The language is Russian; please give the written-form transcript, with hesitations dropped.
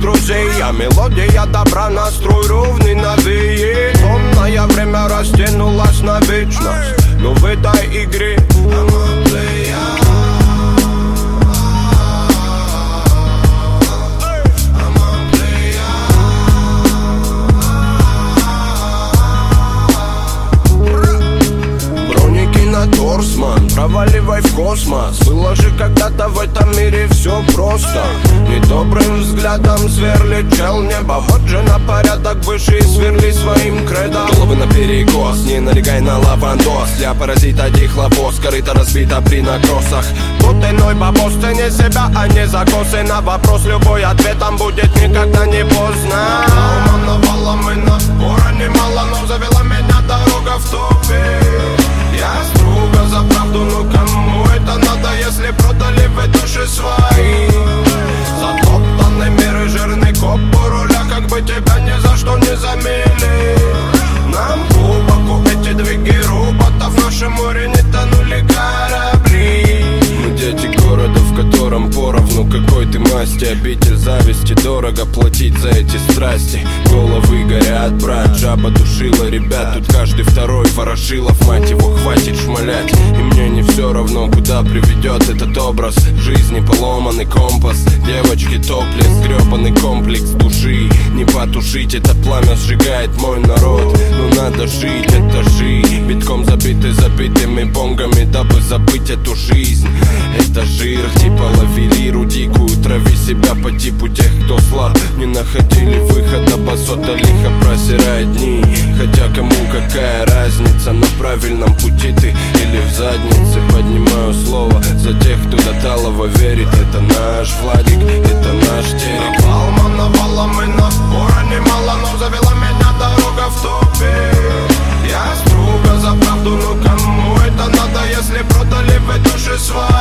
друзей. А мелодия добра, настрой ровный навеет. Томное время растянулось на вечность, но в этой игре I'm a player. Торсман, проваливай в космос. Было же когда-то в этом мире все просто. Недобрым взглядом сверлит чел небо. Вот же на порядок выше сверли своим кредом. Головы наперекос, не налегай на лавандос. Для паразита дихлопос, корыто разбита при накросах. Вот иной бабос, цени себя, а не закосы. На вопрос любой ответом будет никогда не поздно. Умановала мы напора немало, но завела меня дорога в тупик. Я струга за правду, но кому это надо, если продали вы души свои? Затоптанный мир и жирный коп у руля, как бы тебя ни за что не замели. Нам глубоко эти двиги роботов, в нашем море не тонули корабли. Мы дети города, в котором поровну какой ты масти. Обитель зависти, дорого платить за эти страсти. Головы горят, брат, жаба душила ребят. Тут каждый второй ворошилов, мать его, хватит шмалять. И мне не все равно, куда приведет этот образ жизни, поломанный компас. Девочки топлес, гребаный комплекс души. Не потушить это пламя, сжигает мой народ. Но надо жить, этажи битком забиты забитыми бонгами, дабы забыть эту жизнь. Это жир, типа ловили рудику. Трави себя по типу тех, кто слаб. Не находили выхода, басота лихо просирает дни. Хотя кому какая разница, на правильном пути ты или в заднице. Поднимаю слово за тех, кто до талого верит. Это наш Владик, это наш терек. Напал, мановала мы напора немало, но завела меня дорога в тупик. Я струга за правду, но кому это надо, если продали вы души свои?